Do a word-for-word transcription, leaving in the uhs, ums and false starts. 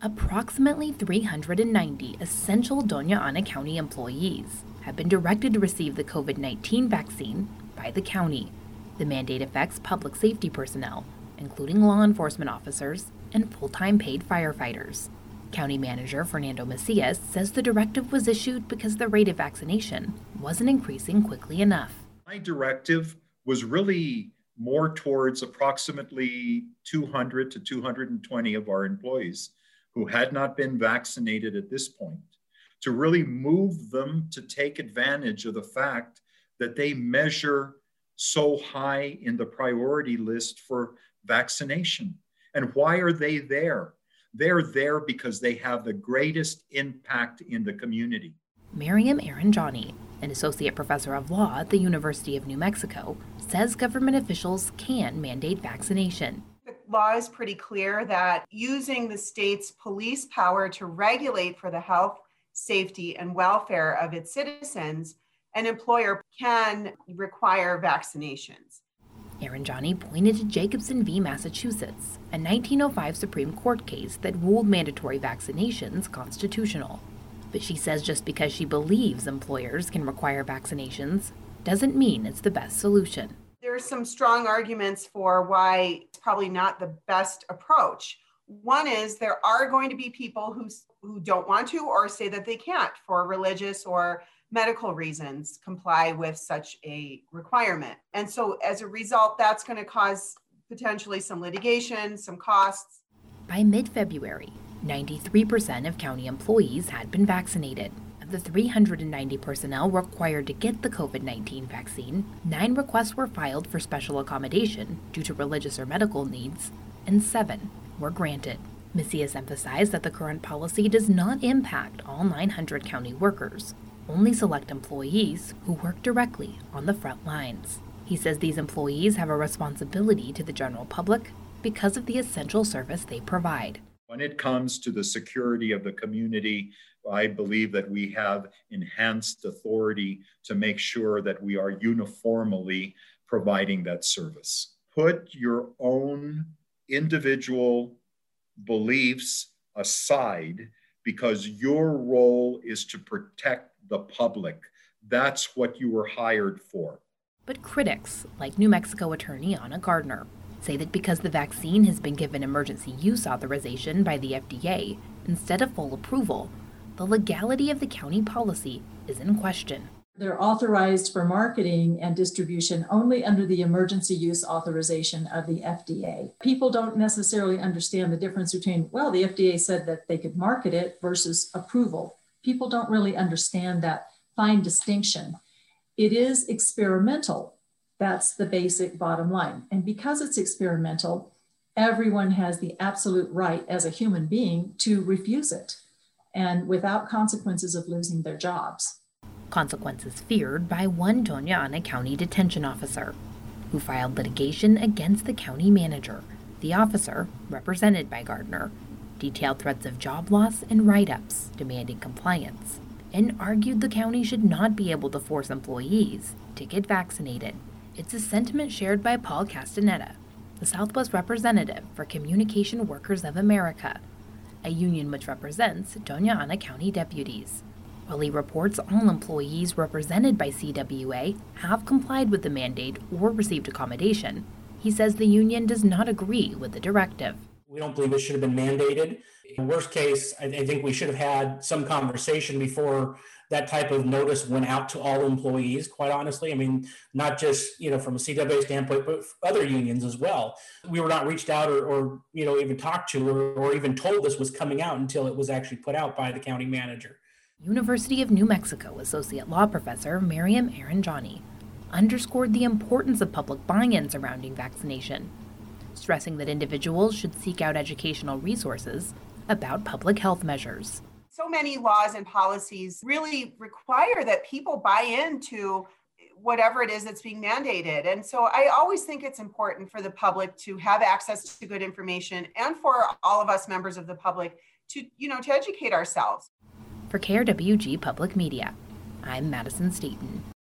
Approximately three hundred ninety essential Doña Ana County employees have been directed to receive the COVID nineteen vaccine by the county. The mandate affects public safety personnel, including law enforcement officers and full-time paid firefighters. County Manager Fernando Macias says the directive was issued because the rate of vaccination wasn't increasing quickly enough. My directive was really more towards approximately two hundred to two hundred twenty of our employees who had not been vaccinated at this point, to really move them to take advantage of the fact that they measure so high in the priority list for vaccination. And why are they there? They're there because they have the greatest impact in the community. Miriam Aranjani, an associate professor of law at the University of New Mexico, says government officials can mandate vaccination. The law is pretty clear that using the state's police power to regulate for the health, safety, and welfare of its citizens, an employer can require vaccinations. Aranjani pointed to Jacobson v. Massachusetts, a nineteen oh five Supreme Court case that ruled mandatory vaccinations constitutional. But she says just because she believes employers can require vaccinations doesn't mean it's the best solution. There are some strong arguments for why it's probably not the best approach. One is there are going to be people who, who don't want to or say that they can't for religious or medical reasons comply with such a requirement. And so as a result, that's going to cause potentially some litigation, some costs. By mid-February, ninety-three percent of county employees had been vaccinated. Of the three hundred ninety personnel required to get the COVID nineteen vaccine, nine requests were filed for special accommodation due to religious or medical needs, and seven were granted. Macias emphasized that the current policy does not impact all nine hundred county workers, only select employees who work directly on the front lines. He says these employees have a responsibility to the general public because of the essential service they provide. When it comes to the security of the community, I believe that we have enhanced authority to make sure that we are uniformly providing that service. Put your own individual beliefs aside because your role is to protect the public. That's what you were hired for. But critics, like New Mexico attorney Ana Gardner, say that because the vaccine has been given emergency use authorization by the F D A instead of full approval, the legality of the county policy is in question. They're authorized for marketing and distribution only under the emergency use authorization of the F D A. People don't necessarily understand the difference between, well, the F D A said that they could market it versus approval. People don't really understand that fine distinction. It is experimental. That's the basic bottom line. And because it's experimental, everyone has the absolute right as a human being to refuse it, and without consequences of losing their jobs. Consequences feared by one Doña Ana County detention officer, who filed litigation against the county manager. The officer, represented by Gardner, detailed threats of job loss and write-ups demanding compliance, and argued the county should not be able to force employees to get vaccinated. It's a sentiment shared by Paul Castaneda, the Southwest representative for Communication Workers of America, a union which represents Doña Ana County deputies. While he reports all employees represented by C W A have complied with the mandate or received accommodation, he says the union does not agree with the directive. We don't believe it should have been mandated. In worst case, I, I think we should have had some conversation before that type of notice went out to all employees, quite honestly. I mean, not just, you know, from a C W A standpoint, but other unions as well. We were not reached out or, or you know, even talked to or, or even told this was coming out until it was actually put out by the county manager. University of New Mexico Associate Law Professor Miriam Aranjani underscored the importance of public buy-in surrounding vaccination, stressing that individuals should seek out educational resources about public health measures. So many laws and policies really require that people buy into whatever it is that's being mandated. And so I always think it's important for the public to have access to good information and for all of us members of the public to, you know, to educate ourselves. For K R W G Public Media, I'm Madison Staten.